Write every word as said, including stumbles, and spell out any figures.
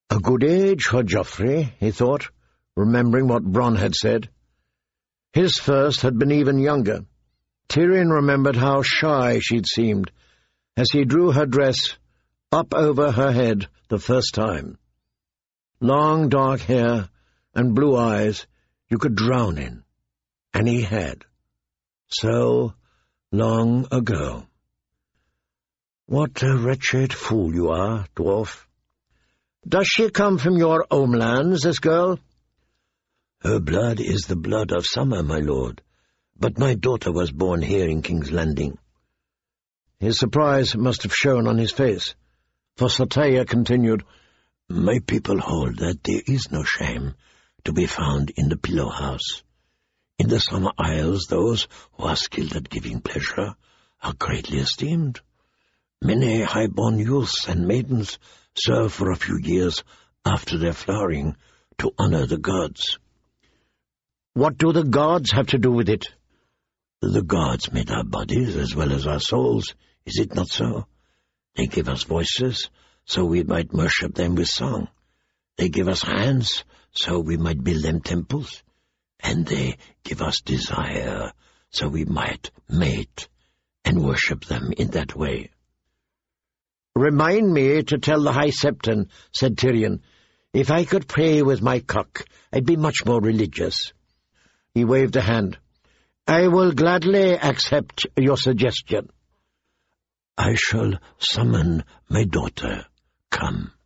A good age for Joffrey, he thought, remembering what Bronn had said. His first had been even younger. Tyrion remembered how shy she'd seemed as he drew her dress up over her head the first time. Long dark hair and blue eyes you could drown in, and he had. So long ago. What a wretched fool you are, dwarf. Does she come from your homelands, this girl? Her blood is the blood of summer, my lord, but my daughter was born here in King's Landing. His surprise must have shown on his face, for Sartaya continued, My people hold that there is no shame to be found in the Pillow House. In the Summer Isles, those who are skilled at giving pleasure are greatly esteemed. Many high-born youths and maidens serve for a few years after their flowering to honor the gods. What do the gods have to do with it? The gods made our bodies as well as our souls, is it not so? They give us voices, so we might worship them with song. They give us hands, so we might build them temples. And they give us desire, so we might mate and worship them in that way. Remind me to tell the High Septon, said Tyrion. If I could pray with my cock, I'd be much more religious. He waved a hand. I will gladly accept your suggestion. I shall summon my daughter. Come.